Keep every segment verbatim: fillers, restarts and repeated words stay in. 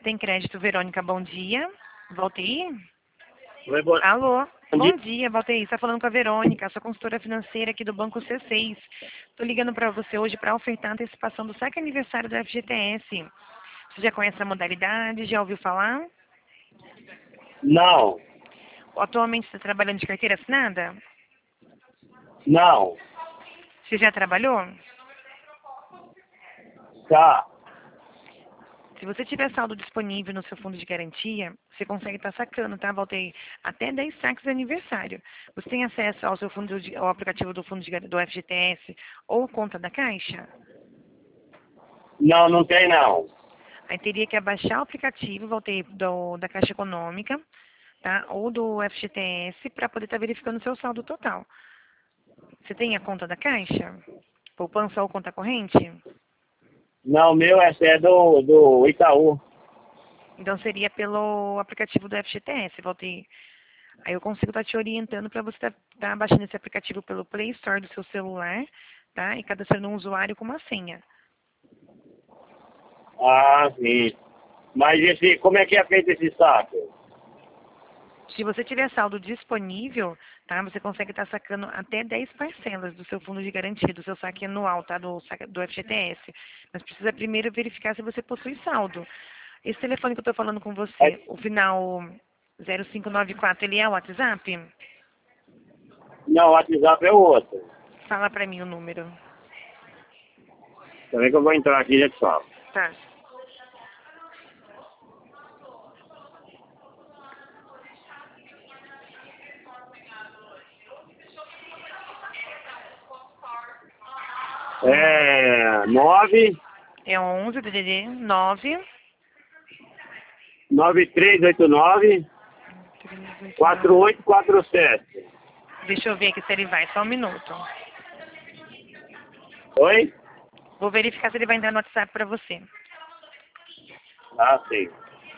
Tem crédito, Verônica, bom dia. Valteir? Oi, boa... Alô? Bom Bom dia. dia, Valteir. Você está falando com a Verônica, sua consultora financeira aqui do Banco C seis. Estou ligando para você hoje para ofertar a antecipação do saque aniversário do F G T S. Você já conhece a modalidade? Já ouviu falar? Não, Atualmente você está trabalhando de carteira assinada? não, Você já trabalhou? tá. Se você tiver saldo disponível no seu fundo de garantia, você consegue estar sacando, tá, Valteir? Até dez saques de aniversário. Você tem acesso ao seu fundo de, ao aplicativo do fundo de, gar- do F G T S ou conta da Caixa? Não, não tem não. Aí teria que abaixar o aplicativo, Valteir, do, da Caixa Econômica, tá? Ou do F G T S para poder estar verificando o seu saldo total. Você tem a conta da Caixa? Poupança ou conta corrente? Não, meu esse é do, do Itaú. Então seria pelo aplicativo do F G T S, Valteir. Aí eu consigo estar te orientando para você estar baixando esse aplicativo pelo Play Store do seu celular, tá? E cadastrando um usuário com uma senha. Ah, sim. Mas esse, como é que é feito esse saque? Se você tiver saldo disponível, tá? Você consegue estar sacando até dez parcelas do seu fundo de garantia, do seu saque anual, tá? Do, saque- do F G T S. Mas precisa primeiro verificar se você possui saldo. Esse telefone que eu estou falando com É- você, o final zero cinco nove quatro, ele é o WhatsApp? Não, o WhatsApp é o outro. Fala para mim o número. Também que eu vou entrar aqui, já te falo. Tá. É nove É onze, D D D, nove, nove três oito nove quatro oito quatro sete. Deixa eu ver aqui se ele vai, só um minuto. Oi? Vou verificar se ele vai entrar no WhatsApp para você. Ah, sim.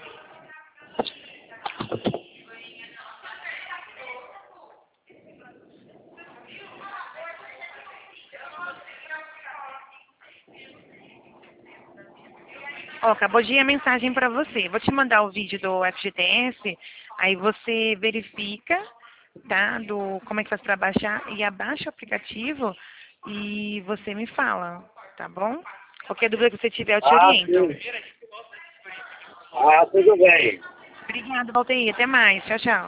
Ó, acabou de ir a mensagem para você. Vou te mandar o vídeo do F G T S, aí você verifica, tá, do como é que faz para baixar e abaixa o aplicativo e você me fala, tá bom? Qualquer dúvida que você tiver, eu te Ah, oriento. sim. Ah, tudo bem. Obrigada, Valteir. Até mais. Tchau, tchau.